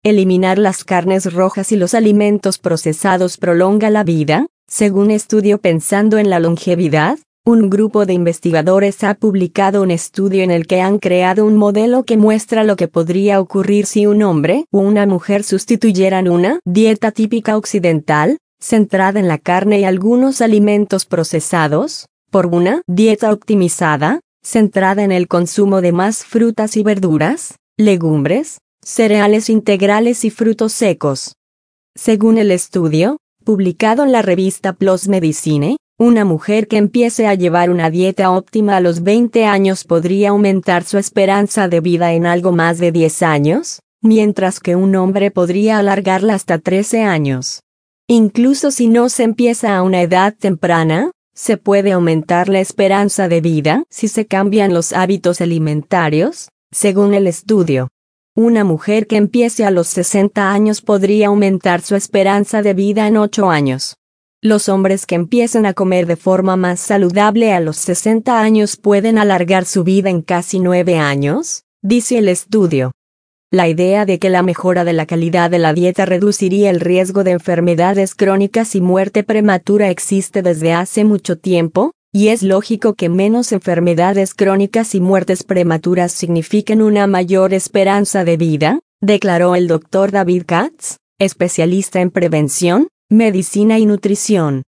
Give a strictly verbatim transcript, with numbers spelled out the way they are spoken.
¿eliminar las carnes rojas y los alimentos procesados prolonga la vida? Según estudio Pensando en la longevidad, un grupo de investigadores ha publicado un estudio en el que han creado un modelo que muestra lo que podría ocurrir si un hombre o una mujer sustituyeran una dieta típica occidental, centrada en la carne y algunos alimentos procesados, por una dieta optimizada, centrada en el consumo de más frutas y verduras, legumbres, cereales integrales y frutos secos. Según el estudio, publicado en la revista PLOS Medicine, una mujer que empiece a llevar una dieta óptima a los veinte años podría aumentar su esperanza de vida en algo más de diez años, mientras que un hombre podría alargarla hasta trece años. Incluso si no se empieza a una edad temprana, se puede aumentar la esperanza de vida si se cambian los hábitos alimentarios, según el estudio. Una mujer que empiece a los sesenta años podría aumentar su esperanza de vida en ocho años. Los hombres que empiecen a comer de forma más saludable a los sesenta años pueden alargar su vida en casi nueve años, dice el estudio. La idea de que la mejora de la calidad de la dieta reduciría el riesgo de enfermedades crónicas y muerte prematura existe desde hace mucho tiempo, y es lógico que menos enfermedades crónicas y muertes prematuras signifiquen una mayor esperanza de vida, declaró el doctor David Katz, especialista en prevención, medicina y nutrición.